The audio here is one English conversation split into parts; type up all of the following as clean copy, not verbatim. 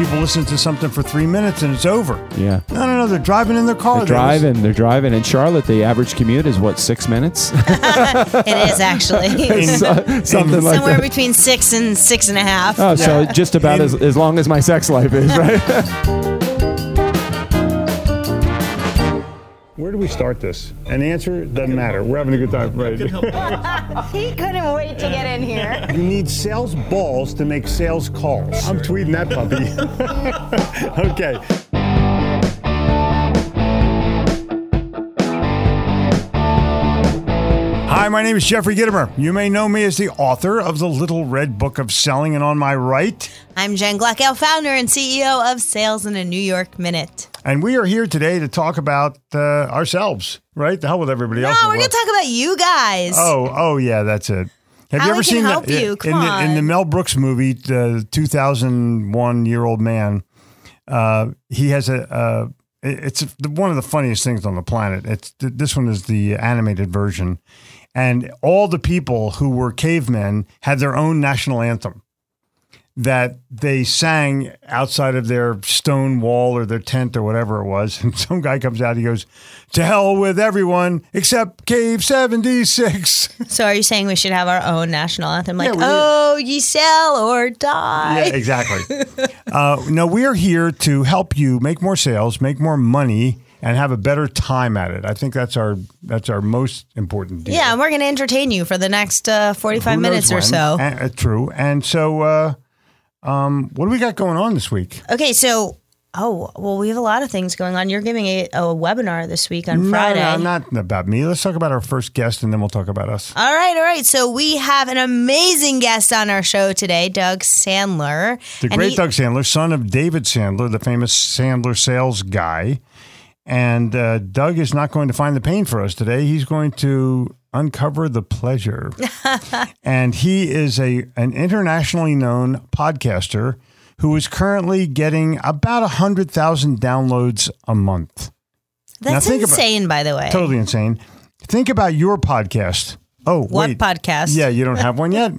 people listen to something for 3 minutes and it's over. Yeah. No. They're driving in their car. They're driving. In Charlotte, the average commute is, 6 minutes? It is, actually. Something like Somewhere that. between 6 and 6.5. Oh, so just about as long as my sex life is, right? Where do we start this? And the answer doesn't matter. We're having a good time, right? He couldn't wait to get in here. You need sales balls to make sales calls. I'm tweeting that puppy. Okay. Hi, my name is Jeffrey Gitomer. You may know me as the author of the Little Red Book of Selling, and on my right... I'm Jen Glackow, founder and CEO of Sales in a New York Minute. And we are here today to talk about ourselves, right? The hell with everybody else. No, we're going to talk about you guys. Oh, yeah, that's it. Have How you ever we can seen help you? Come on. in the Mel Brooks movie, the 2001-year-old man? He has it's one of the funniest things on the planet. This one is the animated version, and all the people who were cavemen had their own national anthem that they sang outside of their stone wall or their tent or whatever it was. And some guy comes out, he goes, "To hell with everyone except Cave 76. So are you saying we should have our own national anthem? Like, Yeah, oh, ye sell or die. Yeah, exactly. No, we are here to help you make more sales, make more money, and have a better time at it. I think that's our most important deal. Yeah, and we're going to entertain you for the next 45 minutes or so. True. And so what do we got going on this week? Okay, so, we have a lot of things going on. You're giving a webinar this week on Friday. No, not about me. Let's talk about our first guest, and then we'll talk about us. All right. So we have an amazing guest on our show today, Doug Sandler. The great Doug Sandler, son of David Sandler, the famous Sandler sales guy. And Doug is not going to find the pain for us today. He's going to uncover the pleasure. And he is an internationally known podcaster who is currently getting about 100,000 downloads a month. That's insane, by the way. Totally insane. Think about your podcast. Oh, what wait. podcast? Yeah, you don't have one yet?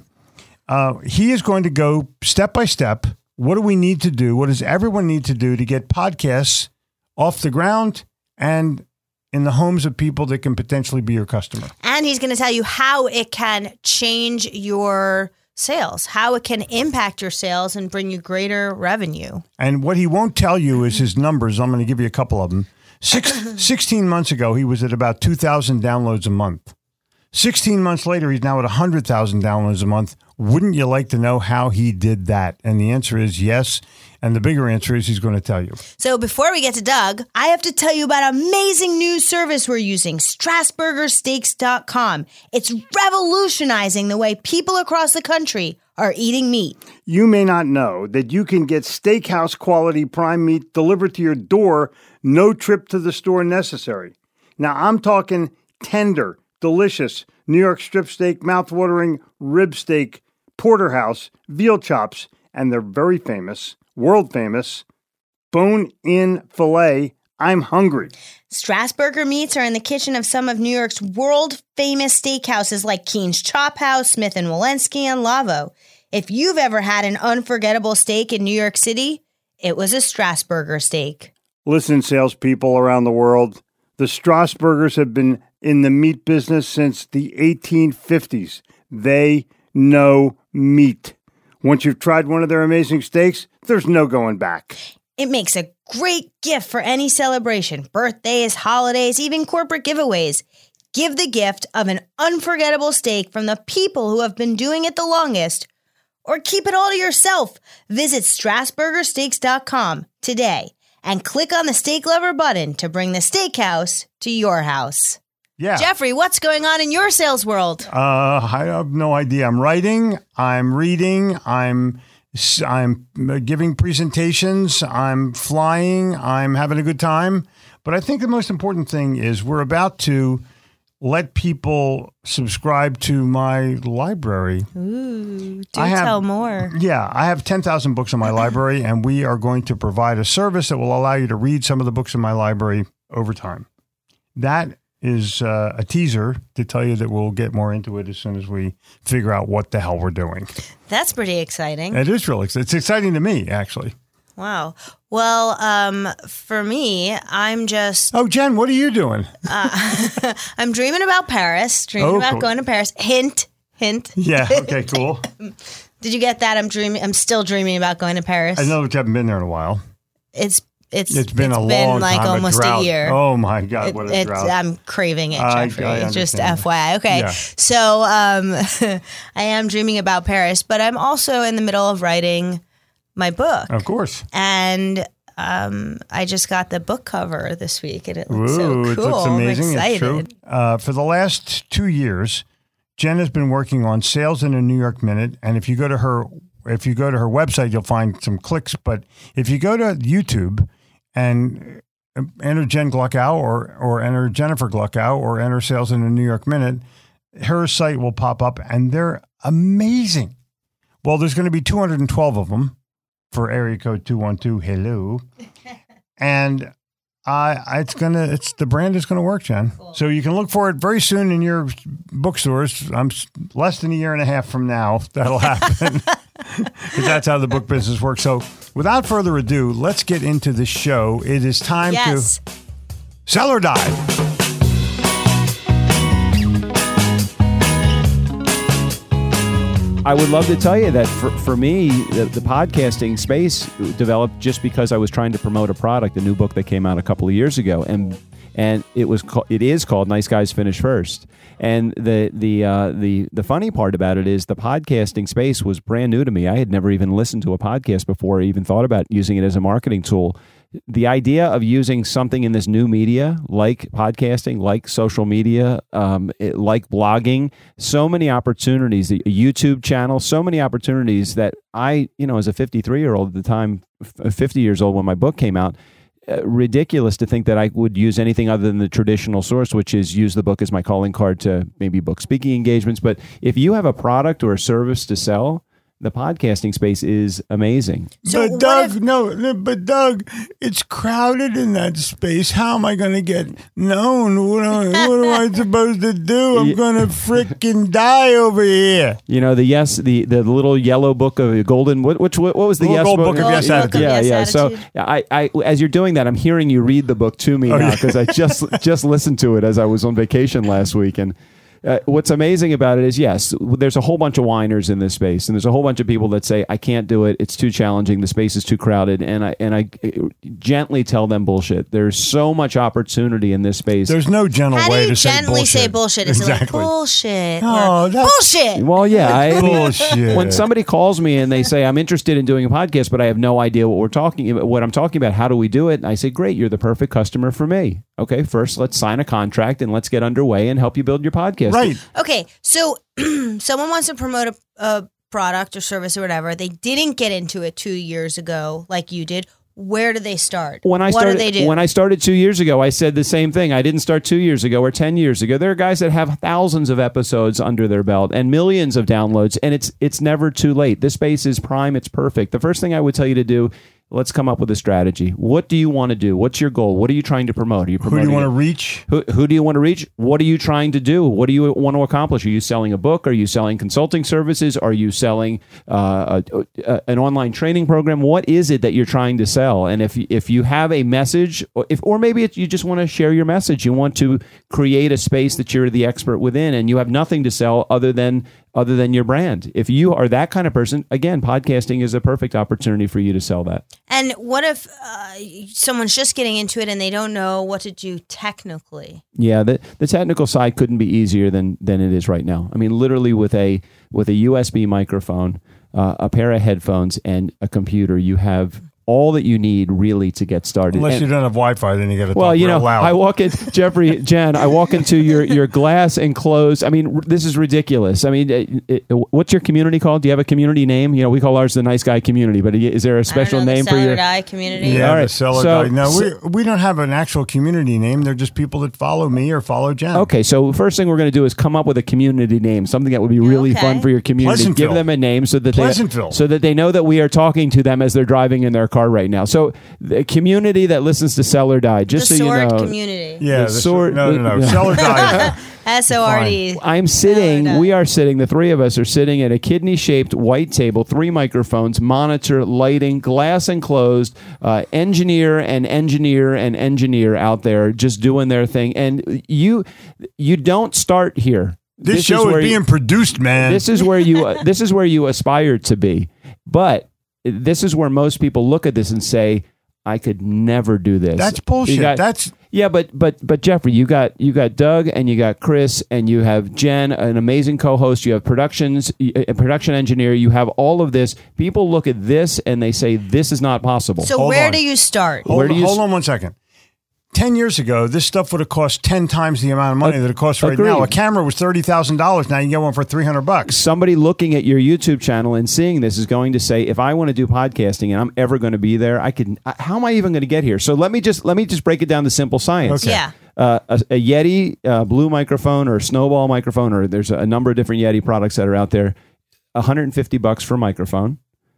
He is going to go step by step. What do we need to do? What does everyone need to do to get podcasts off the ground and in the homes of people that can potentially be your customer? And he's going to tell you how it can change your sales, how it can impact your sales and bring you greater revenue. And what he won't tell you is his numbers. I'm going to give you a couple of them. 16 months ago, he was at about 2,000 downloads a month. 16 months later, he's now at 100,000 downloads a month. Wouldn't you like to know how he did that? And the answer is yes. And the bigger answer is he's going to tell you. So before we get to Doug, I have to tell you about an amazing new service we're using, StrasburgerSteaks.com. It's revolutionizing the way people across the country are eating meat. You may not know that you can get steakhouse quality prime meat delivered to your door, no trip to the store necessary. Now, I'm talking tender, delicious New York strip steak, mouthwatering rib steak, porterhouse, veal chops, and they're very famous, world famous, bone-in filet. I'm hungry. Strasburger meats are in the kitchen of some of New York's world-famous steakhouses like Keen's Chop House, Smith & Wollensky, and Lavo. If you've ever had an unforgettable steak in New York City, it was a Strasburger steak. Listen, salespeople around the world, the Strasburgers have been in the meat business since the 1850s. They know meat. Once you've tried one of their amazing steaks, there's no going back. It makes a great gift for any celebration, birthdays, holidays, even corporate giveaways. Give the gift of an unforgettable steak from the people who have been doing it the longest, or keep it all to yourself. Visit StrasburgerSteaks.com today and click on the Steak Lover button to bring the steakhouse to your house. Yeah. Jeffrey, what's going on in your sales world? I have no idea. I'm writing, I'm reading, I'm giving presentations, I'm flying, I'm having a good time. But I think the most important thing is we're about to let people subscribe to my library. Ooh, tell more. Yeah, I have 10,000 books in my library, and we are going to provide a service that will allow you to read some of the books in my library over time. That is a teaser to tell you that we'll get more into it as soon as we figure out what the hell we're doing. That's pretty exciting. It is really exciting. It's exciting to me, actually. Wow. Well, for me, I'm just Oh, Jen, what are you doing? I'm dreaming about Paris. Dreaming about cool. going to Paris. Hint. Yeah. Okay. Cool. Did you get that? I'm still dreaming about going to Paris. I know that you haven't been there in a while. It's been a long like time. almost a year. Oh my God, what a drought! I'm craving it, I Jeffrey. Just understand. FYI. Okay, Yeah. so I am dreaming about Paris, but I'm also in the middle of writing my book, Of course. and I just got the book cover this week, and it looks Ooh, so it cool. looks amazing. I'm It's true. excited. For the last 2 years, Jen has been working on Sales in a New York Minute, and if you go to her website, you'll find some clicks. But if you go to YouTube and enter Jen Gluckow or enter Jennifer Gluckow or enter Sales in a New York Minute, her site will pop up, and they're amazing. Well, there's going to be 212 of them for area code 212. Hello, and the brand is going to work, Jen. Cool. So you can look for it very soon in your bookstores. I'm less than a year and a half from now that'll happen, because that's how the book business works. So without further ado, let's get into the show. It is time to sell or die. I would love to tell you that for me, the podcasting space developed just because I was trying to promote a product, a new book that came out a couple of years ago, and it is called Nice Guys Finish First. And the funny part about it is the podcasting space was brand new to me. I had never even listened to a podcast before, or even thought about using it as a marketing tool. The idea of using something in this new media, like podcasting, like social media, like blogging, so many opportunities, a YouTube channel, so many opportunities that I, as a 53-year-old at the time, 50 years old when my book came out, ridiculous to think that I would use anything other than the traditional source, which is use the book as my calling card to maybe book speaking engagements. But if you have a product or a service to sell, the podcasting space is amazing. So but Doug, it's crowded in that space. How am I going to get known? What am I supposed to do? I'm going to frickin' die over here. The little yellow book of golden. What was the yes book book? of yes attitude. Yeah. So I as you're doing that, I'm hearing you read the book to me now, because I just listened to it as I was on vacation last week. And what's amazing about it is, yes, there's a whole bunch of whiners in this space, and there's a whole bunch of people that say, I can't do it, it's too challenging, the space is too crowded, and I gently tell them bullshit. There's so much opportunity in this space. There's no gentle way to say bullshit. How do you gently say bullshit? Is it like bullshit? Oh, bullshit! Well, yeah. Bullshit. When somebody calls me and they say, I'm interested in doing a podcast, but I have no idea what I'm talking about, how do we do it? And I say, great, you're the perfect customer for me. Okay, first let's sign a contract and let's get underway and help you build your podcast. Right. Okay, so someone wants to promote a product or service or whatever. They didn't get into it 2 years ago like you did. Where do they start? What do they do? When I started 2 years ago, I said the same thing. I didn't start 2 years ago or 10 years ago. There are guys that have thousands of episodes under their belt and millions of downloads, and it's never too late. This space is prime. It's perfect. The first thing I would tell you to do, let's come up with a strategy. What do you want to do? What's your goal? What are you trying to promote? Are you promoting? Who do you want to reach? Who do you want to reach? What are you trying to do? What do you want to accomplish? Are you selling a book? Are you selling consulting services? Are you selling an online training program? What is it that you're trying to sell? And if you have a message, or maybe you just want to share your message, you want to create a space that you're the expert within, and you have nothing to sell other than your brand. If you are that kind of person, again, podcasting is a perfect opportunity for you to sell that. And what if someone's just getting into it and they don't know what to do technically? Yeah, the technical side couldn't be easier than it is right now. I mean, literally with a USB microphone, a pair of headphones, and a computer, you have all that you need really to get started. Unless you don't have Wi-Fi, then you got to talk real loud. I walk in, Jen, I walk into your glass enclosed. I mean, this is ridiculous. I mean, what's your community called? Do you have a community name? We call ours the Nice Guy Community, but is there a special name for your... The Seller Die Community? Yeah, all right. The Seller Die. No, we don't have an actual community name. They're just people that follow me or follow Jen. Okay, so first thing we're going to do is come up with a community name, something that would be really fun for your community. Give them a name so that they know that we are talking to them as they're driving in their car right now. So the community that listens to Sell or Die, just the so you sword know, community. Yeah, The sword- No. Sell or die. SORD. I'm sitting, No. we are sitting, the three of us are sitting at a kidney-shaped white table, 3 microphones, monitor, lighting, glass enclosed, engineer out there just doing their thing. And you don't start here. This show is being produced, man. This is where you aspire to be. But this is where most people look at this and say, I could never do this. That's bullshit. But Jeffrey, you got Doug and you got Chris and you have Jen, an amazing co-host. You have a production engineer. You have all of this. People look at this and they say this is not possible. So where do you start? Hold on 1 second. 10 years ago, this stuff would have cost 10 times the amount of money that it costs right agreed. now. A camera was $30,000. Now you get one for $300. Somebody looking at your YouTube channel and seeing this is going to say, if I want to do podcasting and I'm ever going to be there, how am I even going to get here? So let me just break it down to simple science. Okay. Yeah. A Yeti blue microphone or a Snowball microphone, or there's a number of different Yeti products that are out there. $150 for a microphone.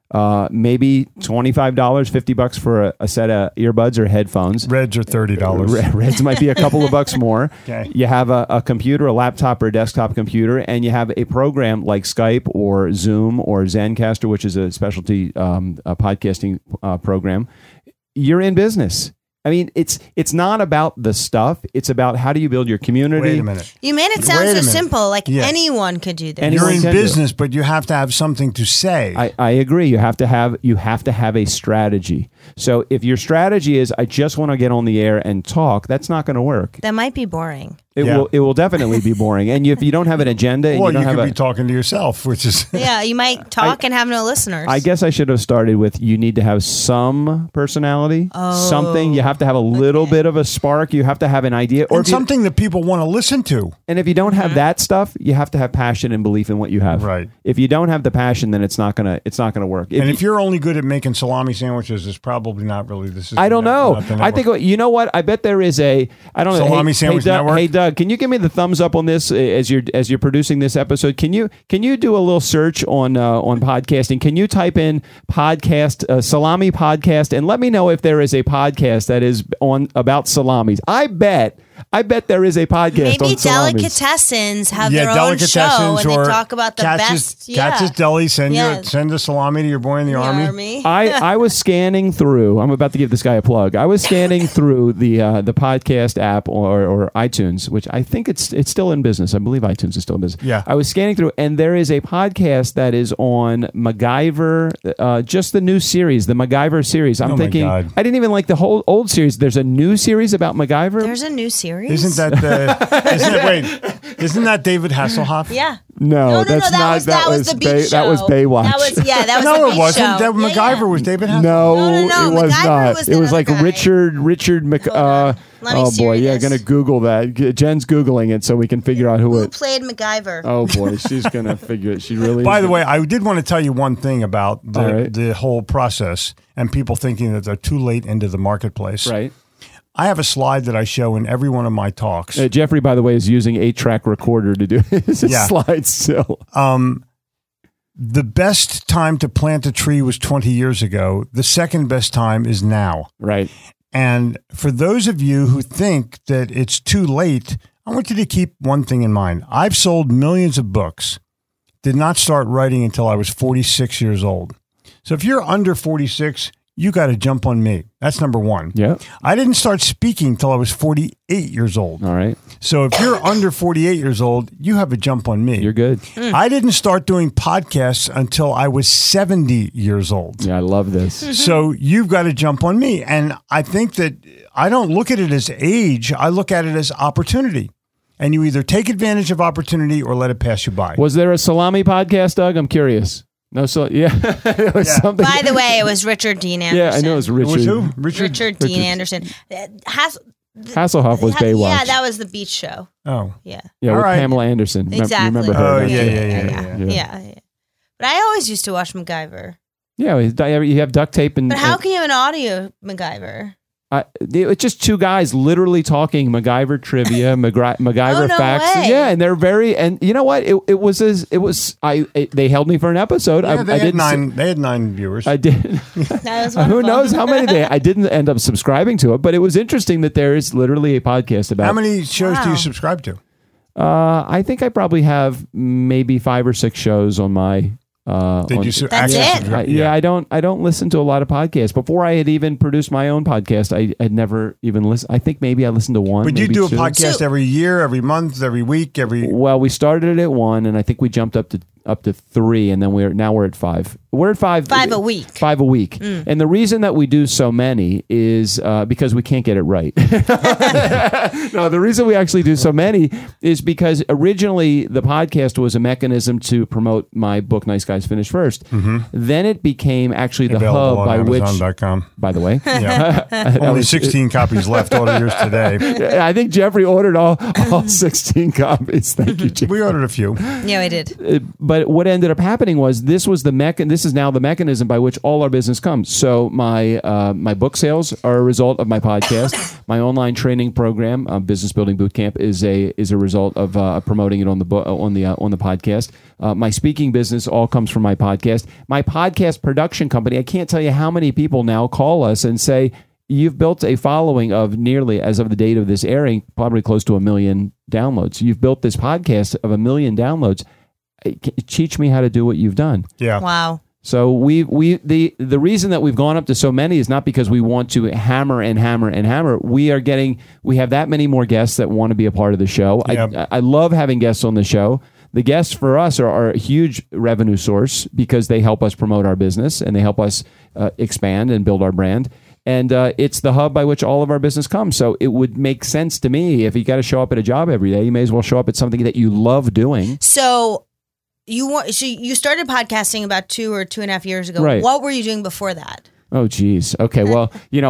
Maybe $25, $50 for a set of earbuds or headphones. Reds are $30. Reds might be a couple of bucks more. Okay. You have a computer, a laptop or a desktop computer, and you have a program like Skype or Zoom or Zencastr, which is a specialty podcasting program. You're in business. I mean, it's not about the stuff. It's about how do you build your community. Wait a minute. You made it sound so simple, like anyone could do this. You're in business, but you have to have something to say. I agree. You have to have a strategy. So if your strategy is I just want to get on the air and talk, that's not going to work. That might be boring. It will definitely be boring. And if you don't have an agenda, and well, you could be talking to yourself, which is yeah, you might talk and have no listeners. I guess I should have started with you need to have some personality, something. You have to have a little bit of a spark. You have to have an idea, or something that people want to listen to. And if you don't have that stuff, you have to have passion and belief in what you have. Right. If you don't have the passion, then it's not gonna work. If you're only good at making salami sandwiches, it's probably not really. I don't know. I think you know what? I bet there is I don't know. Salami Sandwich Network. Hey Doug, can you give me the thumbs up on this as you're producing this episode? Can you do a little search on podcasting? Can you type in podcast salami podcast and let me know if there is a podcast that is on about salamis? I bet there is a podcast Maybe on salamis. Delicatessens have their own show and they talk about the best. Katz's Deli, send a salami to your boy in the army. I was scanning through. I'm about to give this guy a plug. I was scanning through the podcast app or iTunes, which I think it's still in business. I believe iTunes is still in business. Yeah. I was scanning through, and there is a podcast that is on MacGyver, just the new series, the MacGyver series. I'm thinking, I didn't even like the whole old series. There's a new series about MacGyver. There's a new series. Isn't that David Hasselhoff? Yeah. No, that's not. That was the Beach Show. That was Baywatch. That was no, the Beach it wasn't. Show. That MacGyver was David Hasselhoff. No, it was MacGyver not. was It was like guy. Richard Mc. Let me Oh see boy, this. gonna Google that. Jen's Googling it so we can figure out who Who it. played MacGyver? Oh boy, she's gonna figure it. She really. By the way, I did want to tell you one thing about right. the whole process and people thinking that they're too late into the marketplace. Right. I have a slide that I show in every one of my talks. Jeffrey, by the way, is using 8-track recorder to do his slides still. The best time to plant a tree was 20 years ago. The second best time is now. Right. And for those of you who think that it's too late, I want you to keep one thing in mind. I've sold millions of books, did not start writing until I was 46 years old. So if you're under 46, you got to jump on me. That's number one. Yeah. I didn't start speaking till I was 48 years old. All right. So if you're under 48 years old, you have a jump on me. You're good. I didn't start doing podcasts until I was 70 years old. Yeah, I love this. So you've got to jump on me. And I think that I don't look at it as age. I look at it as opportunity. And you either take advantage of opportunity or let it pass you by. Was there a salami podcast, Doug? I'm curious. No, so yeah. It was something. By the way, it was Richard Dean Anderson. Yeah, I know it was Richard. It was who? Richard Dean Anderson. Hasselhoff was Baywatch. Yeah, that was the Beach Show. Oh. Yeah. Yeah, All with right. Pamela Anderson. Exactly. Remember her? Oh, don't you? yeah. But I always used to watch MacGyver. Yeah, you have duct tape and. But how can you have an audio MacGyver? It's just two guys literally talking MacGyver trivia, MacGyver facts. Way. Yeah, and they're and you know what? They held me for an episode. Yeah, they had 9 viewers. I did. That was Who wonderful. knows how many I didn't end up subscribing to it, but it was interesting that there is literally a podcast about. How many shows do you subscribe to? I think I probably have maybe 5 or 6 shows on my. That's it? I don't listen to a lot of podcasts. Before I had even produced my own podcast, I had never even listened. I think maybe I listened to one. But you maybe do a 2. podcast every year, every month, every week, Well, we started at 1, and I think we jumped up to 3, and then we're at 5. We're at 5. 5 a week. 5 a week. And the reason that we do so many is because we can't get it right. No, the reason we actually do so many is because originally the podcast was a mechanism to promote my book, Nice Guys Finish First. Then it became actually the available hub by on which, Amazon.com. by the way, Only 16 copies left. All yours today. I think Jeffrey ordered all 16 copies. Thank you, Jeffrey. We ordered a few. Yeah, I did. But what ended up happening was this is now the mechanism by which all our business comes. So my book sales are a result of my podcast. My online training program, Business Building Bootcamp, is a result of promoting it on the podcast. My speaking business all comes from my podcast. My podcast production company. I can't tell you how many people now call us and say, you've built a following of nearly, as of the date of this airing, probably close to 1 million downloads. You've built this podcast of 1 million downloads. Teach me how to do what you've done. Yeah. Wow. So the reason that we've gone up to so many is not because we want to hammer and hammer and hammer. We have that many more guests that want to be a part of the show. Yeah. I love having guests on the show. The guests for us are a huge revenue source because they help us promote our business and they help us expand and build our brand. And it's the hub by which all of our business comes. So it would make sense to me, if you got to show up at a job every day, you may as well show up at something that you love doing. So you started podcasting about 2 or 2.5 years ago. Right. What were you doing before that? Oh, geez. Okay. Well,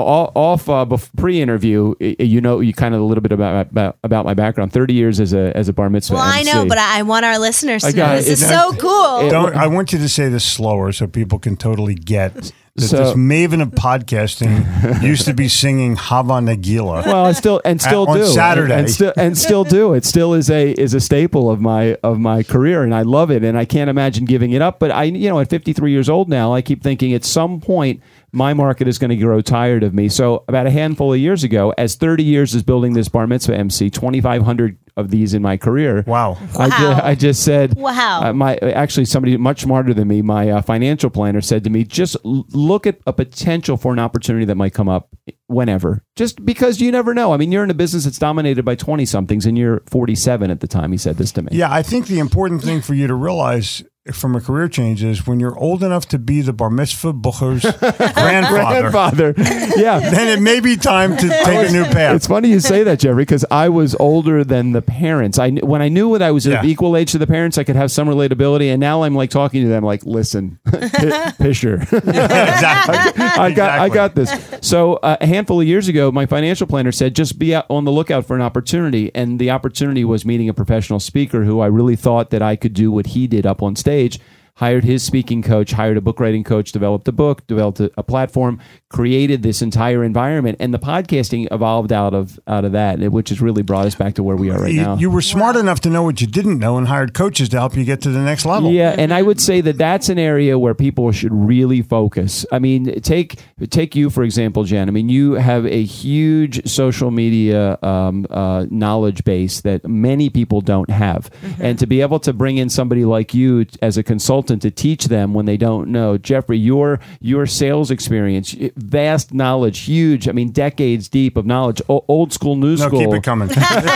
pre-interview, you kind of a little bit about my background. 30 years as a bar mitzvah. Well, MC. I know, but I want our listeners to know. This is it. so cool. I want you to say this slower so people can totally get that So- this maven of podcasting used to be singing Hava Nagila. Well, I still on do Saturday. and still do. It still is a staple of my career, and I love it, and I can't imagine giving it up. But at 53 years old now, I keep thinking at some point my market is going to grow tired of me. So about a handful of years ago, as 30 years is building this bar mitzvah MC, 2,500 of these in my career. Wow. I just said, wow. Actually, somebody much smarter than me, my financial planner, said to me, just look at a potential for an opportunity that might come up whenever. Just because you never know. I mean, you're in a business that's dominated by 20-somethings and you're 47 at the time. He said this to me. Yeah, I think the important thing for you to realize from a career change is when you're old enough to be the bar mitzvah bucher's grandfather, yeah, then it may be time to take a new path. It's funny you say that, Jeffrey, because I was older than the parents. When I knew when I was of equal age to the parents, I could have some relatability, and now I'm like talking to them like, listen, Pisher. Exactly. I got this. So a handful of years ago, my financial planner said, just be on the lookout for an opportunity. And the opportunity was meeting a professional speaker who I really thought that I could do what he did up on stage. Hired his speaking coach, hired a book writing coach, developed a book, developed a platform, created this entire environment, and the podcasting evolved out of that, which has really brought us back to where we are right now. You were smart enough to know what you didn't know and hired coaches to help you get to the next level. Yeah, and I would say that that's an area where people should really focus. I mean, take you, for example, Jen. I mean, you have a huge social media knowledge base that many people don't have. Mm-hmm. And to be able to bring in somebody like you as a consultant to teach them when they don't know. Jeffrey, your sales experience, vast knowledge, huge, I mean, decades deep of knowledge, old school, new school. No, keep it coming.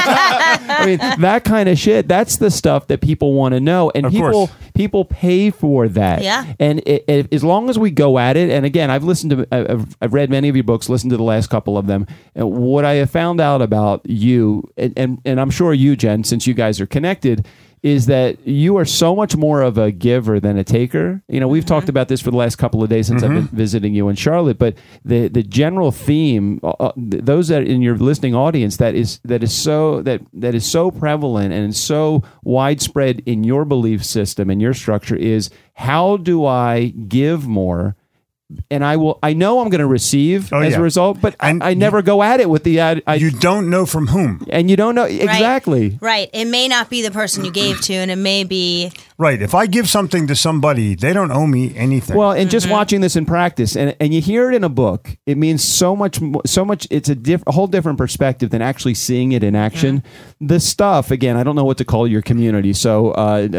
I mean, that kind of shit, that's the stuff that people want to know. And people pay for that. Yeah. And as long as we go at it, and again, I've read many of your books, listened to the last couple of them, and what I have found out about you, and I'm sure you, Jen, since you guys are connected, is that you are so much more of a giver than a taker. You know, we've talked about this for the last couple of days since I've been visiting you in Charlotte, but the general theme, those that in your listening audience, that is so prevalent and so widespread in your belief system and your structure is, how do I give more and I know I'm going to receive as yeah. a result, but And I never go at it with the you don't know from whom. and you don't know exactly. Right. It may not be the person you gave to, and it may be. Right. If I give something to somebody, they don't owe me anything. Well, and just watching this in practice, and you hear it in a book, it means so much. It's a whole different perspective than actually seeing it in action. The stuff, again, I don't know what to call your community. So,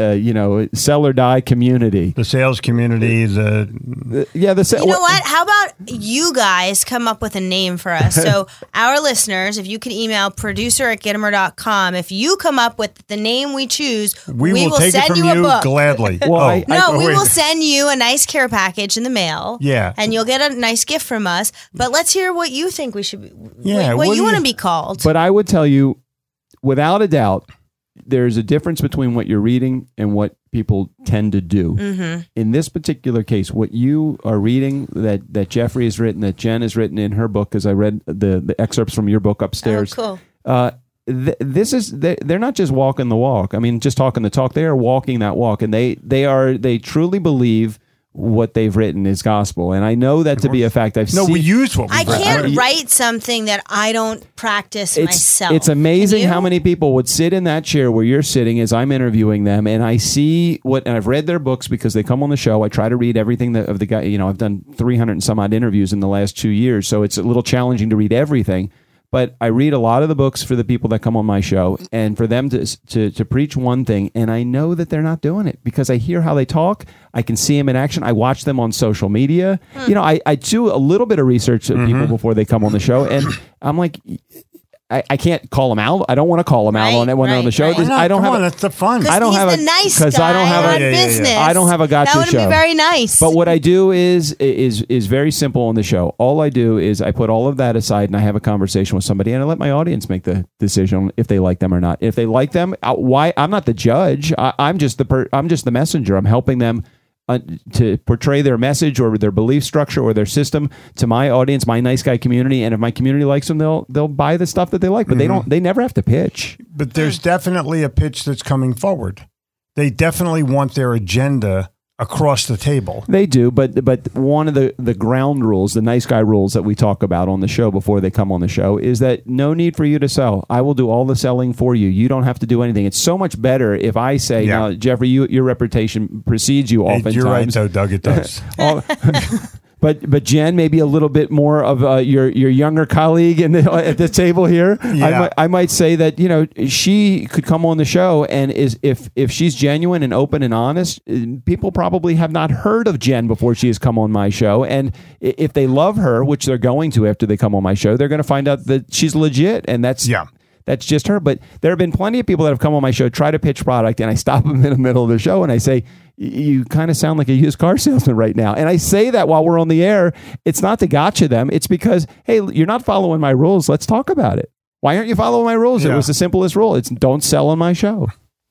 sell or die community. the sales community, The You know what? How about you guys come up with a name for us? So our listeners, if you could email producer@gittimer.com, if you come up with the name we choose, we will take send it from you a you book. gladly. Well, We wait. will send you a nice care package in the mail. Yeah. And you'll get a nice gift from us. But let's hear what you think we should be, Yeah, what what you do want to you- be called. But I would tell you, without a doubt, there's a difference between what you're reading and what people tend to do. Mm-hmm. In this particular case, what you are reading that Jeffrey has written, that Jen has written in her book, because I read the excerpts from your book upstairs. Oh, cool. This is they're not just walking the walk. I mean, just talking the talk. They are walking that walk, and they truly believe what they've written is gospel. And I know that to be a fact. I've No, seen, we use what we I read. can't write something that I don't practice myself. It's amazing Can you? how many people would sit in that chair where you're sitting as I'm interviewing them, and I see and I've read their books because they come on the show. I try to read everything of the guy. I've done 300 and some odd interviews in the last 2 years, so it's a little challenging to read everything. But I read a lot of the books for the people that come on my show, and for them to preach one thing, and I know that they're not doing it because I hear how they talk. I can see them in action. I watch them on social media. I do a little bit of research of people before they come on the show, and I'm like, I can't call them out. I don't want to call them out on it when they're on the show. Right. No, I don't come have. on, that's the fun. I don't he's have the a- nice 'cause guy I don't have a- on Yeah, yeah, yeah. business. I don't have a gotcha That would show. be very nice. But what I do is very simple on the show. All I do is I put all of that aside and I have a conversation with somebody and I let my audience make the decision if they like them or not. If they like them, why? I'm not the judge. I'm just the messenger. I'm helping them to portray their message or their belief structure or their system to my audience, my nice guy community. And if my community likes them, they'll buy the stuff that they like. But they never have to pitch. But there's definitely a pitch that's coming forward. They definitely want their agenda across the table. They do, but one of the ground rules, the nice guy rules that we talk about on the show before they come on the show is that no need for you to sell. I will do all the selling for you. You don't have to do anything. It's so much better if I say, Yeah. now, Jeffrey, your reputation precedes you oftentimes. You're right, though, Doug. It does. But Jen, maybe a little bit more of your younger colleague at the table here. Yeah. I might say that she could come on the show and if she's genuine and open and honest, people probably have not heard of Jen before she has come on my show. And if they love her, which they're going to after they come on my show, they're going to find out that she's legit, and that's just her. But there have been plenty of people that have come on my show, try to pitch product, and I stop them in the middle of the show and I say, you kind of sound like a used car salesman right now. And I say that while we're on the air. It's not to gotcha them. It's because, hey, you're not following my rules. Let's talk about it. Why aren't you following my rules? Yeah. It was the simplest rule. It's don't sell on my show.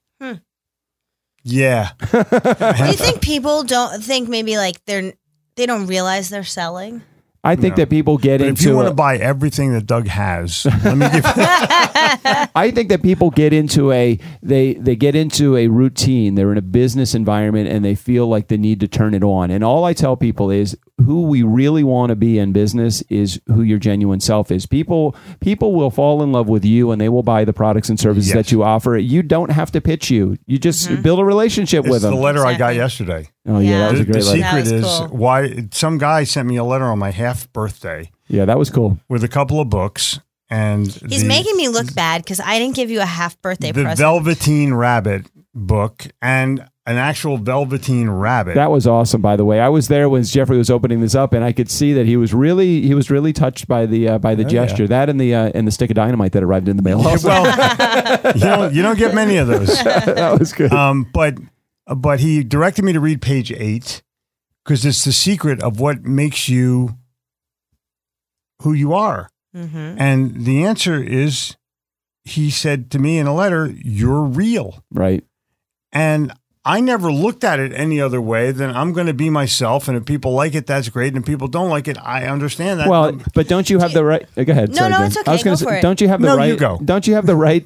Yeah. Do you think people don't think maybe like they don't realize they're selling? I think that people get But into if you want to buy everything that Doug has, let me give I think that people get into they get into a routine. They're in a business environment and they feel like they need to turn it on. And all I tell people is who we really want to be in business is who your genuine self is. People will fall in love with you and they will buy the products and services that you offer. You don't have to pitch you. You just build a relationship with It's them. the letter I got Exactly. yesterday. Oh yeah, that was a The great letter. That secret was is cool. why some guy sent me a letter on my half birthday Yeah, that was cool. with a couple of books, and He's making me look bad because I didn't give you a half birthday the present. Velveteen Rabbit book and an actual Velveteen Rabbit. That was awesome, by the way. I was there when Jeffrey was opening this up, and I could see that he was really touched by the gesture. That and the stick of dynamite that arrived in the mail. Also. Well, you don't get many of those. That was good. But he directed me to read page 8 because it's the secret of what makes you who you are. And the answer is, he said to me in a letter, you're real. Right. And I never looked at it any other way than I'm going to be myself. And if people like it, that's great. And if people don't like it, I understand that. Well, but don't you have the right? Go ahead. No, it's okay. I was Go say, for it. don't you have the No, right? you go. Don't you have the right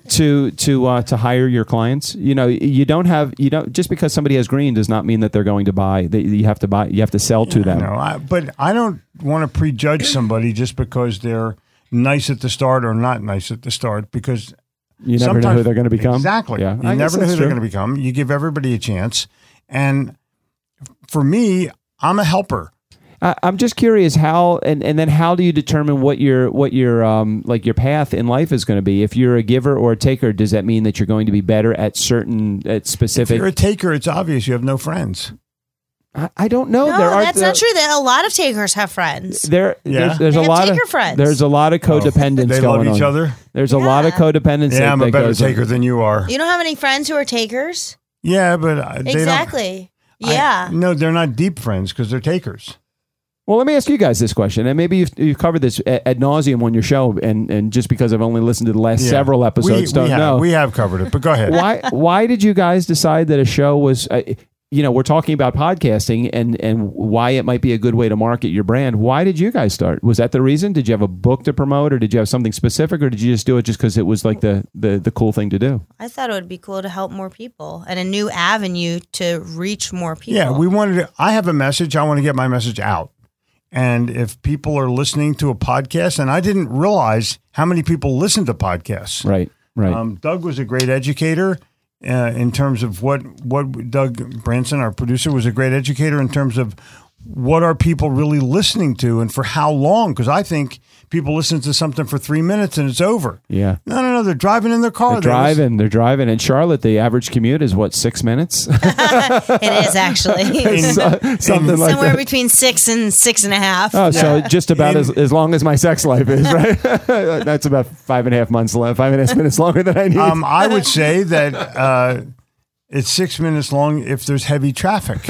to hire your clients? You know, you don't just because somebody has green does not mean that they're going to buy. You have to buy. You have to sell to them. No, but I don't want to prejudge somebody just because they're nice at the start or not nice at the start, because You never know who they're going to become. Exactly. Yeah, You never know who they're going to become. You give everybody a chance. And for me, I'm a helper. I'm just curious how, and then how do you determine what your like your path in life is going to be? If you're a giver or a taker, does that mean that you're going to be better at specific? If you're a taker, it's obvious you have no friends. I don't know. No, that's not true. That a lot of takers have friends. There's They a have lot of taker friends. There's a lot of codependence They going on. love each other. There's a lot of codependence. Yeah, I'm a that better goes on. taker than you are. You don't have any friends who are takers? Yeah, but they Exactly. Yeah. no, they're not deep friends because they're takers. Well, let me ask you guys this question, and maybe you've covered this ad nauseum on your show, and just because I've only listened to the last several episodes, don't know. We have covered it, but go ahead. Why did you guys decide that a show was? We're talking about podcasting and why it might be a good way to market your brand. Why did you guys start? Was that the reason? Did you have a book to promote, or did you have something specific, or did you just do it just because it was like the cool thing to do? I thought it would be cool to help more people and a new avenue to reach more people. Yeah, we wanted to. I have a message. I want to get my message out. And if people are listening to a podcast, and I didn't realize how many people listen to podcasts. Right. Doug was a great educator in terms of what Doug Branson, our producer, was a great educator in terms of what are people really listening to and for how long? Because I think people listen to something for 3 minutes and it's over. Yeah. No. They're driving in their car. They're driving. In Charlotte, the average commute is what, 6 minutes? It is actually. Something like Somewhere that. between 6 and 6.5. Oh, so just about as long as my sex life is, right? That's about 5.5 months left, 5.5 minutes longer than I need. I would say that it's 6 minutes long if there's heavy traffic.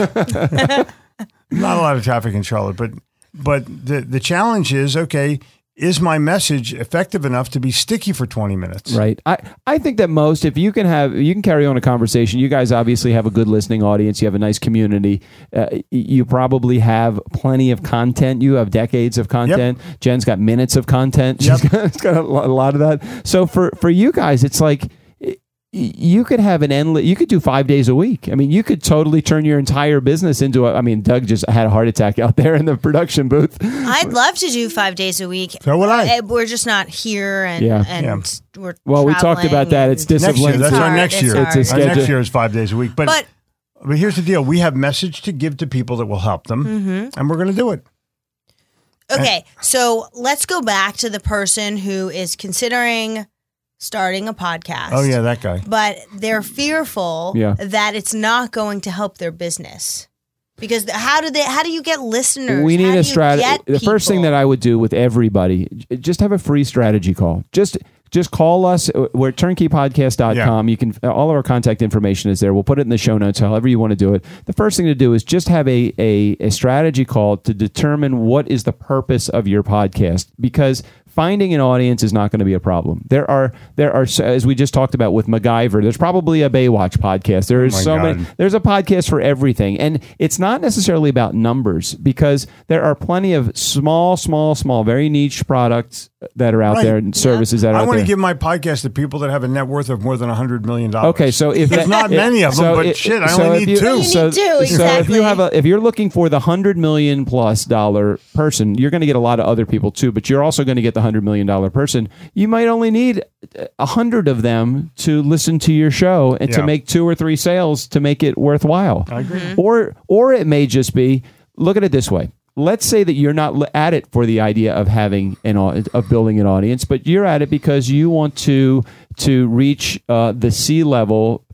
Not a lot of traffic in Charlotte, but the challenge is, okay, is my message effective enough to be sticky for 20 minutes? Right. I think that if you can carry on a conversation. You guys obviously have a good listening audience. You have a nice community. You probably have plenty of content. You have decades of content. Yep. Jen's got minutes of content. She's got a lot of that. So for you guys, it's like, you could have you could do 5 days a week. I mean, you could totally turn your entire business into Doug just had a heart attack out there in the production booth. I'd love to do 5 days a week. So would I. We're just not here and we're we talked about that. It's discipline. That's our next year. It's a schedule. Our next year is 5 days a week. But here's the deal. We have message to give to people that will help them, and we're going to do it. Okay, so let's go back to the person who is considering starting a podcast. Oh, yeah, that guy. But they're fearful that it's not going to help their business. Because how do you get listeners? We need a strategy. The first thing that I would do with everybody, just have a free strategy call. Just call us. We're at turnkeypodcast.com. You can, all of our contact information is there. We'll put it in the show notes, however you want to do it. The first thing to do is just have a strategy call to determine what is the purpose of your podcast, because finding an audience is not going to be a problem. There are, as we just talked about with MacGyver, there's probably a Baywatch podcast. There's many. There's a podcast for everything, and it's not necessarily about numbers, because there are plenty of small, very niche products that are out there and services that are out there. I want to give my podcast to people that have a net worth of more than $100 million. Okay, so if there's not many of them, but I only need two. So exactly. If you're looking for the $100 million plus person, you're going to get a lot of other people too, but you're also going to get the $100 million person. You might only need 100 of them to listen to your show and to make 2 or 3 sales to make it worthwhile. I agree. Or it may just be, look at it this way. Let's say that you're not at it for the idea of of building an audience, but you're at it because you want to reach the C-level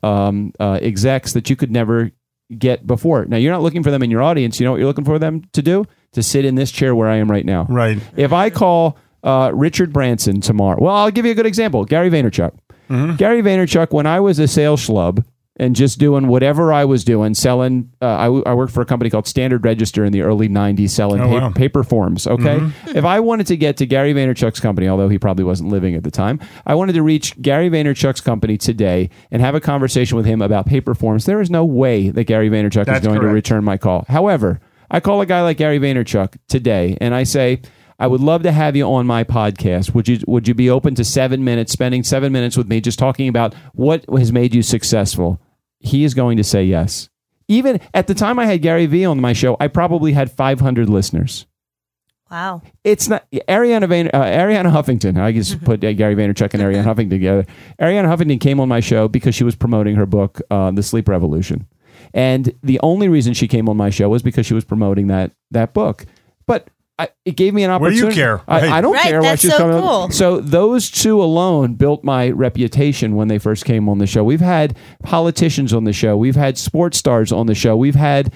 execs that you could never get before. Now, you're not looking for them in your audience. You know what you're looking for them to do? To sit in this chair where I am right now. Right. If I call Richard Branson tomorrow, well, I'll give you a good example. Gary Vaynerchuk. Mm-hmm. Gary Vaynerchuk, when I was a sales schlub, and just doing whatever I was doing, selling. I worked for a company called Standard Register in the early 90s, selling paper forms. Okay. If I wanted to get to Gary Vaynerchuk's company, although he probably wasn't living at the time, I wanted to reach Gary Vaynerchuk's company today and have a conversation with him about paper forms. There is no way that Gary Vaynerchuk is going to return my call. However, I call a guy like Gary Vaynerchuk today and I say, I would love to have you on my podcast. Would you be open to spending 7 minutes with me just talking about what has made you successful? He is going to say yes. Even at the time I had Gary Vee on my show, I probably had 500 listeners. Wow. It's not Ariana Huffington. I just put Gary Vaynerchuk and Ariana Huffington together. Ariana Huffington came on my show because she was promoting her book, The Sleep Revolution. And the only reason she came on my show was because she was promoting that book. But it gave me an opportunity. What do you care? I don't care what she's coming cool. on. So those two alone built my reputation when they first came on the show. We've had politicians on the show. We've had sports stars on the show. We've had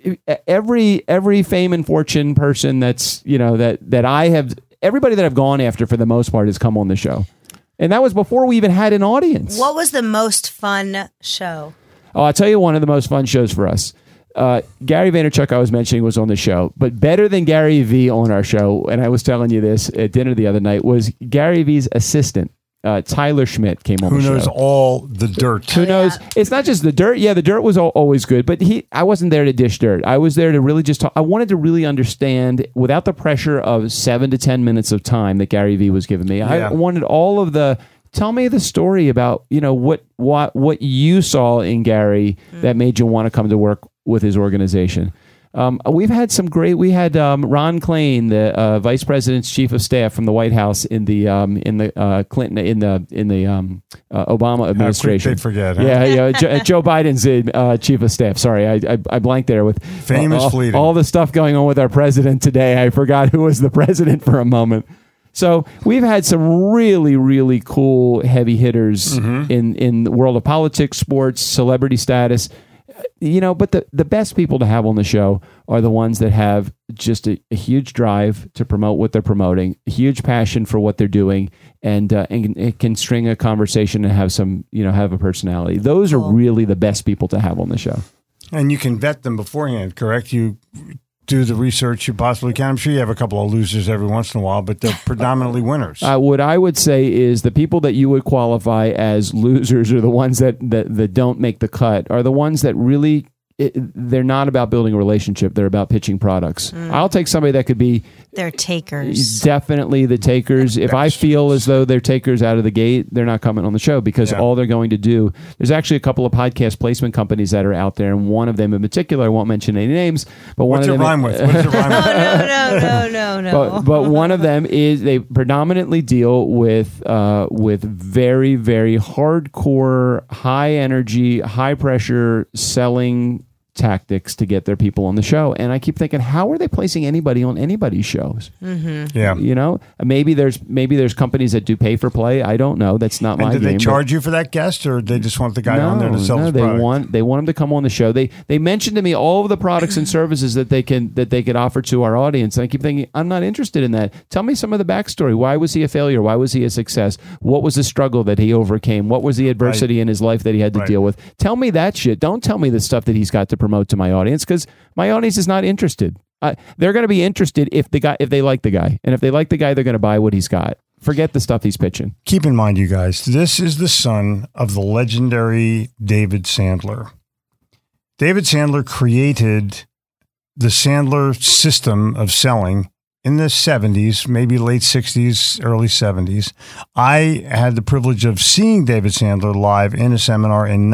every fame and fortune person that's, that I have, everybody that I've gone after for the most part has come on the show. And that was before we even had an audience. What was the most fun show? Oh, I'll tell you one of the most fun shows for us. Gary Vaynerchuk, I was mentioning, was on the show, but better than Gary Vee on our show, and I was telling you this at dinner the other night, was Gary Vee's assistant, Tyler Schmidt, came on the show. Who knows all the dirt. Who knows? It's not just the dirt. Yeah, the dirt was always good, but I wasn't there to dish dirt. I was there to really just talk. I wanted to really understand, without the pressure of 7 to 10 minutes of time that Gary Vee was giving me. Yeah. I wanted all of the... Tell me the story about, what you saw in Gary that made you want to come to work with his organization. We've had we had Ron Klain, the vice president's chief of staff from the White House in the Clinton in the Obama administration. How quick they forget, huh? Yeah, Joe Biden's chief of staff. Sorry, I blanked there with fleeting. All the stuff going on with our president today. I forgot who was the president for a moment. So we've had some really, really cool heavy hitters in the world of politics, sports, celebrity status. But the best people to have on the show are the ones that have just a huge drive to promote what they're promoting, a huge passion for what they're doing, and it can string a conversation and have some, have a personality. Those are really the best people to have on the show. And you can vet them beforehand, correct? You do the research you possibly can. I'm sure you have a couple of losers every once in a while, but they're predominantly winners. What I would say is the people that you would qualify as losers are the ones that don't make the cut, are the ones that really, they're not about building a relationship. They're about pitching products. I'll take somebody that could be... They're takers. Definitely the takers. If I feel as though they're takers out of the gate, they're not coming on the show because all they're going to do... There's actually a couple of podcast placement companies that are out there, and one of them in particular, I won't mention any names, but one What's of them... What's your rhyme with? No. But one of them is they predominantly deal with very, very hardcore, high energy, high pressure selling tactics to get their people on the show. And I keep thinking, how are they placing anybody on anybody's shows? Yeah. Maybe there's companies that do pay for play. I don't know. That's not my game. Did they charge you for that guest, or they just want the guy on there to sell his product? They want him to come on the show. They mentioned to me all of the products and services that they could offer to our audience. And I keep thinking, I'm not interested in that. Tell me some of the backstory. Why was he a failure? Why was he a success? What was the struggle that he overcame? What was the adversity in his life that he had to deal with? Tell me that shit. Don't tell me the stuff that he's got to promote to my audience, because my audience is not interested. They're going to be interested if they like the guy, and if they like the guy, they're going to buy what he's got. Forget the stuff he's pitching. Keep in mind, you guys, this is the son of the legendary David Sandler. David Sandler created the Sandler system of selling in the 70s, maybe late 60s, early 70s. I had the privilege of seeing David Sandler live in a seminar in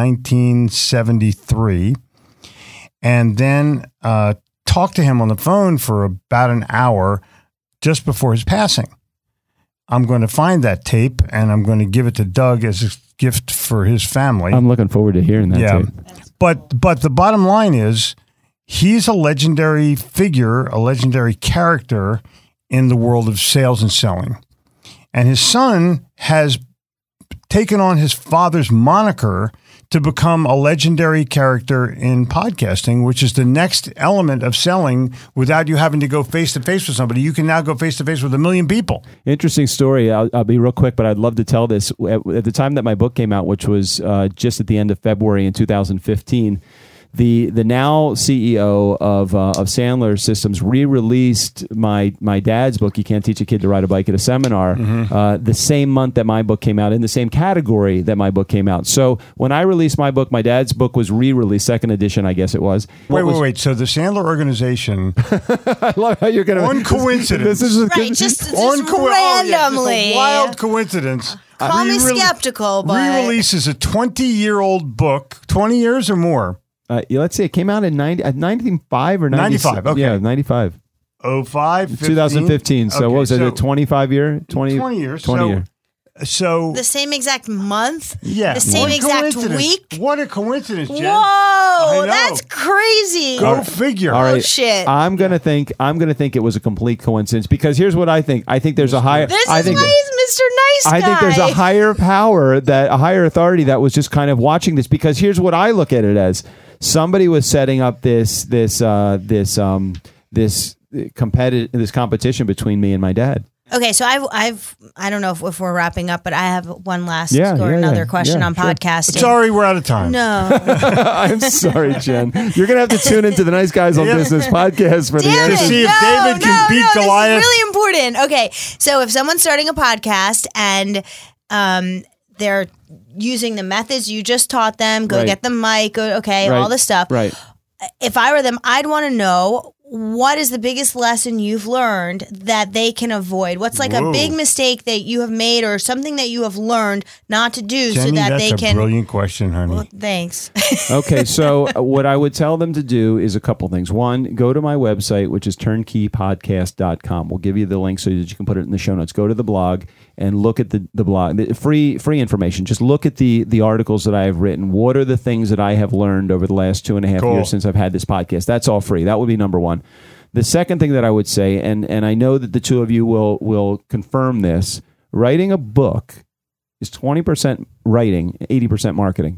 1973. And then talked to him on the phone for about an hour just before his passing. I'm going to find that tape, and I'm going to give it to Doug as a gift for his family. I'm looking forward to hearing that tape. But the bottom line is, he's a legendary figure, a legendary character in the world of sales and selling. And his son has taken on his father's moniker to become a legendary character in podcasting, which is the next element of selling without you having to go face to face with somebody. You can now go face to face with 1 million people. Interesting story. I'll be real quick, but I'd love to tell this. At the time that my book came out, which was just at the end of February in 2015, the now CEO of Sandler Systems re-released my dad's book, You Can't Teach a Kid to Ride a Bike at a Seminar, the same month that my book came out, in the same category that my book came out. So when I released my book, my dad's book was re-released, second edition, I guess it was. Wait. So the Sandler organization... I love how you're going to... On coincidence. Just randomly. A wild coincidence. Call me skeptical, but... Re-releases a 20-year-old book, 20 years or more. Let's see, it came out in 95 or 95, okay. Yeah, 95. 05, 15? 2015. So okay, what was it, a 25 year? 20 years. 20 year. So the same exact month? Yeah. The same exact week? What a coincidence, Jen. Whoa, that's crazy. Go figure. All right. Oh, shit. I'm gonna think it was a complete coincidence, because here's what I think. I think there's a higher... This is why he's Mr. Nice Guy. I think there's a higher power, a higher authority that was just kind of watching this, because here's what I look at it as. Somebody was setting up this competition between me and my dad. Okay, so I don't know if we're wrapping up, but I have one last another question on podcasting. Sorry, we're out of time. No. I'm sorry, Jen. You're going to have to tune into the Nice Guys on Business podcast for the answer. To see if David can beat Goliath. This is really important. Okay, so if someone's starting a podcast and they're using the methods you just taught them, go get the mic, all the stuff. Right. If I were them, I'd want to know, what is the biggest lesson you've learned that they can avoid? What's like a big mistake that you have made, or something that you have learned not to do, Jenny, so that they can... That's a brilliant question, honey. Well, thanks. Okay, so what I would tell them to do is a couple things. One, go to my website, which is turnkeypodcast.com. We'll give you the link so that you can put it in the show notes. Go to the blog and look at the blog. The free information. Just look at the articles that I have written. What are the things that I have learned over the last 2.5 years since I've had this podcast? That's all free. That would be number one. The second thing that I would say, and I know that the two of you will confirm this, writing a book is 20% writing, 80% marketing.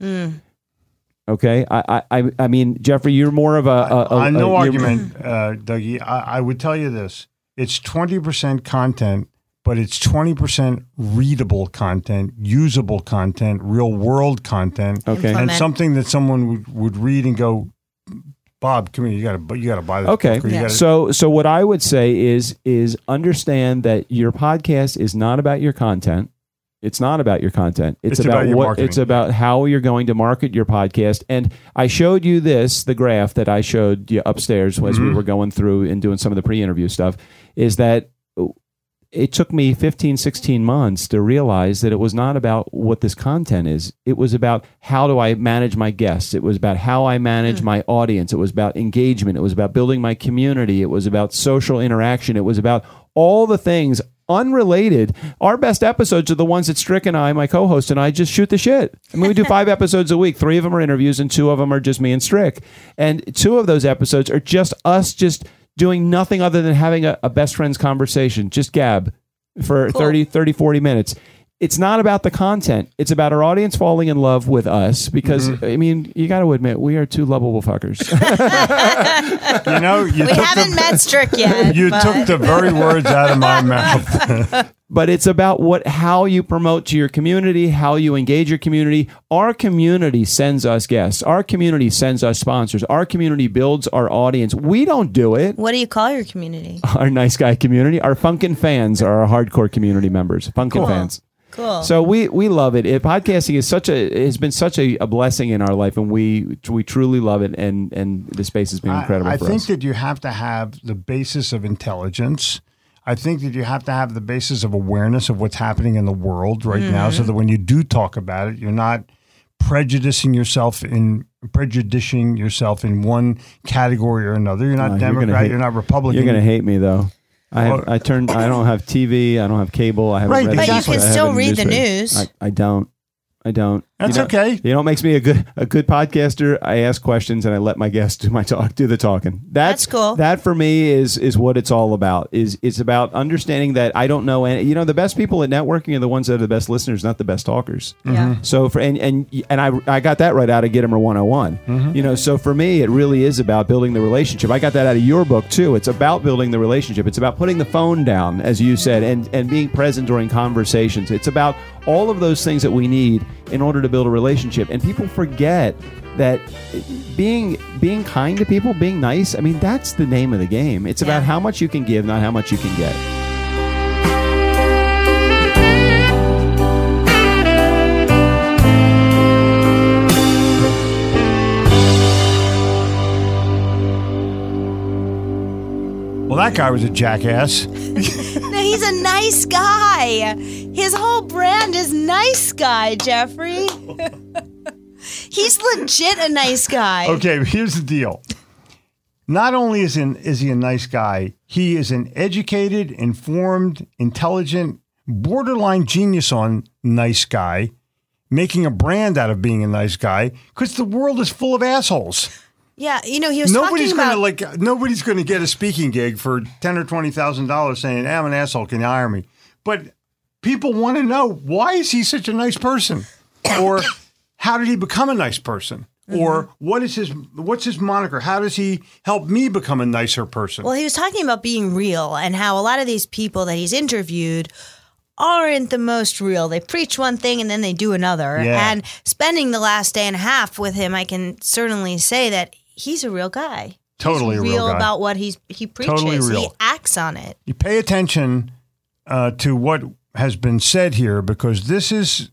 Okay? I mean, Jeffrey, you're more of a no argument, Dougie. I would tell you this. It's 20% content, but it's 20% readable content, usable content, real world content, and something that someone would read and go, Bob, come here. You got to buy this. Okay. So what I would say is understand that your podcast is not about your content. It's not about your content. It's about your what marketing. It's about how you're going to market your podcast. And I showed you the graph that I showed you upstairs as we were going through and doing some of the pre-interview stuff, is that it took me 15, 16 months to realize that it was not about what this content is. It was about how do I manage my guests. It was about how I manage my audience. It was about engagement. It was about building my community. It was about social interaction. It was about all the things unrelated. Our best episodes are the ones that Strick and I, my co-host, and I just shoot the shit. I mean, we do 5 episodes a week. 3 of them are interviews and 2 of them are just me and Strick. And 2 of those episodes are just us doing nothing other than having a best friend's conversation, just gab for 30, 40 minutes. It's not about the content. It's about our audience falling in love with us because, I mean, you got to admit, we are 2 lovable fuckers. We haven't met Strick yet. You took the very words out of my mouth. But it's about how you promote to your community, how you engage your community. Our community sends us guests. Our community sends us sponsors. Our community builds our audience. We don't do it. What do you call your community? Our Nice Guy community. Our Funkin' fans are our hardcore community members. Funkin' fans. Cool. So we love it. Podcasting has been such a blessing in our life, and we truly love it. And the space has been incredible. I for think us. that you have to have the basis of intelligence. I think that you have to have the basis of awareness of what's happening in the world right now, so that when you do talk about it, you're not prejudicing yourself in one category or another. You're not Democrat. You're not Republican. You're going to hate me though. I don't have TV. I don't have cable. I haven't read But you can still read the news. I don't. That's okay. You know what makes me a good podcaster? I ask questions and I let my guests do the talking. That's cool. That for me is what it's all about. It's about understanding that I don't know any. The best people at networking are the ones that are the best listeners, not the best talkers. Yeah. So I got that right out of Gittimer 101. So for me, it really is about building the relationship. I got that out of your book too. It's about building the relationship. It's about putting the phone down, as you said, and being present during conversations. It's about all of those things that we need in order to build a relationship. And people forget that being kind to people, being nice, that's the name of the game. It's about how much you can give, not how much you can get. Well, that guy was a jackass. No, he's a nice guy. His whole brand is nice guy, Jeffrey. He's legit a nice guy. Okay, here's the deal. Not only is he a nice guy, he is an educated, informed, intelligent, borderline genius on nice guy, making a brand out of being a nice guy, because the world is full of assholes. Yeah, he was talking about... Nobody's going to get a speaking gig for $10,000 or $20,000 saying, I'm an asshole, can you hire me? But people want to know, why is he such a nice person? Or how did he become a nice person? Or what's his moniker? How does he help me become a nicer person? Well, he was talking about being real and how a lot of these people that he's interviewed aren't the most real. They preach one thing and then they do another. Yeah. And spending the last day and a half with him, I can certainly say that he's a real guy. Totally he's a real guy. About what he preaches. Totally real. He acts on it. You pay attention to what has been said here, because this is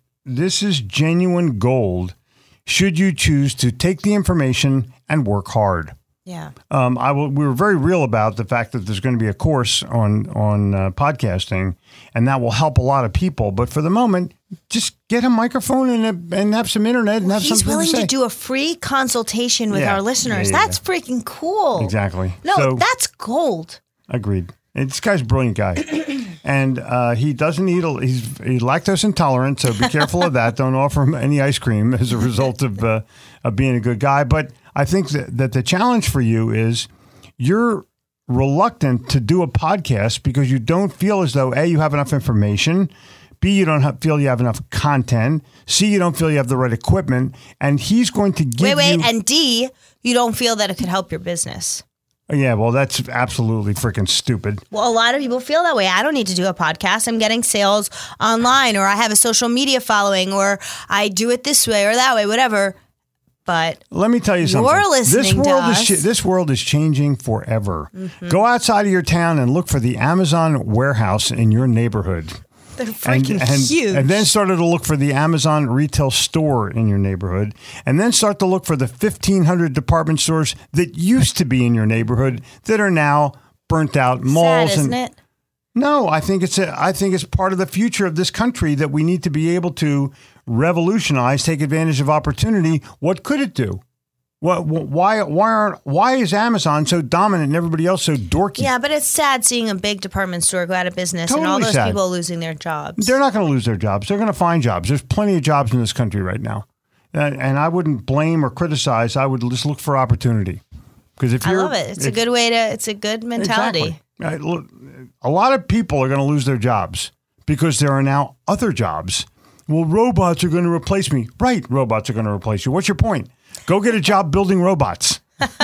genuine gold. Should you choose to take the information and work hard? Yeah. We were very real about the fact that there's going to be a course on podcasting, and that will help a lot of people. But for the moment, just get a microphone and have some internet and have something to say. He's willing to do a free consultation with our listeners. Yeah. That's freaking cool. Exactly. No, that's gold. Agreed. This guy's a brilliant guy. And he doesn't eat, he's lactose intolerant, so be careful of that. Don't offer him any ice cream as a result of being a good guy. But I think that the challenge for you is you're reluctant to do a podcast because you don't feel as though, A, you have enough information, B, you don't feel you have enough content, C, you don't feel you have the right equipment, and he's going to give you... Wait, and D, you don't feel that it could help your business. Yeah, well, that's absolutely freaking stupid. Well, a lot of people feel that way. I don't need to do a podcast. I'm getting sales online, or I have a social media following, or I do it this way or that way, whatever. But let me tell you something. You're listening to us. This world is changing forever. Go outside of your town and look for the Amazon warehouse in your neighborhood. They're freaking huge. And then start to look for the Amazon retail store in your neighborhood. And then start to look for the 1,500 department stores that used to be in your neighborhood that are now burnt out malls. Sad, isn't it? No, I think it's part of the future of this country that we need to be able to revolutionize, take advantage of opportunity. What could it do? Why is Amazon so dominant and everybody else so dorky? Yeah, but it's sad seeing a big department store go out of business Totally and all those sad. people losing their jobs. They're not going to lose their jobs. They're going to find jobs. There's plenty of jobs in this country right now. And I wouldn't blame or criticize. I would just look for opportunity. Because if I love it. It's a good way to, it's a good mentality. Exactly. A lot of people are going to lose their jobs because there are now other jobs. Well, robots are going to replace me. Right, robots are going to replace you. What's your point? Go get a job building robots.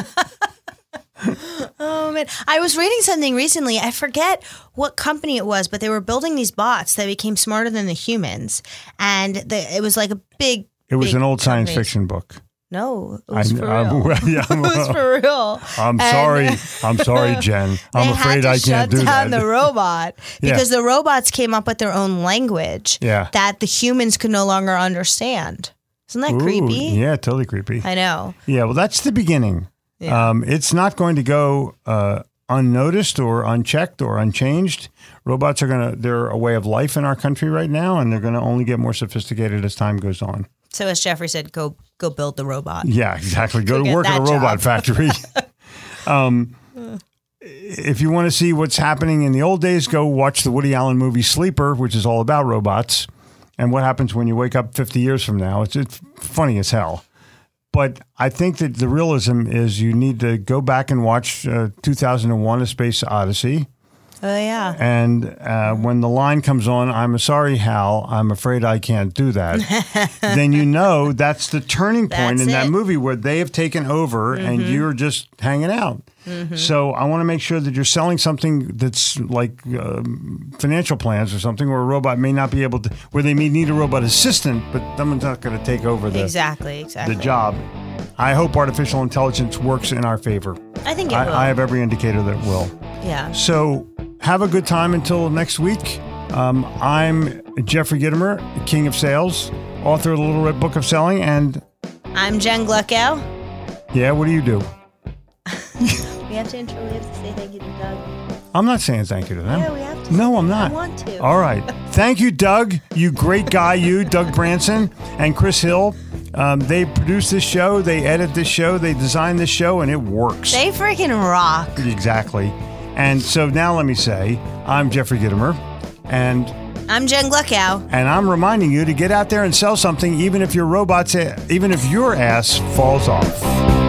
Oh, man. I was reading something recently. I forget what company it was, but they were building these bots that became smarter than the humans. And it was like a big... It was big an old science companies. fiction book. No, it was for real. Yeah, it was for real. I'm sorry, Jen. I'm afraid I can't do that. They had to shut down the robot because the robots came up with their own language that the humans could no longer understand. Isn't that creepy? Yeah, totally creepy. I know. Yeah, well, that's the beginning. Yeah. It's not going to go unnoticed or unchecked or unchanged. Robots they're a way of life in our country right now, and they're going to only get more sophisticated as time goes on. So as Jeffrey said, go build the robot. Yeah, exactly. Go to work at a robot factory. If you want to see what's happening in the old days, go watch the Woody Allen movie Sleeper, which is all about robots. and what happens when you wake up 50 years from now. It's funny as hell. But I think that the realism is you need to go back and watch 2001: A Space Odyssey. Oh, yeah. And when the line comes on, "I'm sorry, Hal, I'm afraid I can't do that," then you know that's the turning point in that movie where they have taken over and you're just hanging out. So I want to make sure that you're selling something that's like financial plans or something where a robot may not be able to, where they may need a robot assistant, but someone's not going to take over the job. I hope artificial intelligence works in our favor. I think it will. I have every indicator that it will. Yeah. So have a good time until next week. I'm Jeffrey Gitomer, King of Sales, author of the Little Red Book of Selling, and I'm Jen Gluckow. Yeah, what do you do? We have to say thank you to Doug. I'm not saying thank you to them. Yeah, we have to. No, I'm not. I want to. All right. Thank you, Doug. You great guy, you, Doug Branson, and Chris Hill. They produce this show, they edit this show, they design this show, and it works. They freaking rock. Exactly. And so now let me say, I'm Jeffrey Gitomer, and I'm Jen Gluckow. And I'm reminding you to get out there and sell something, even if your ass falls off.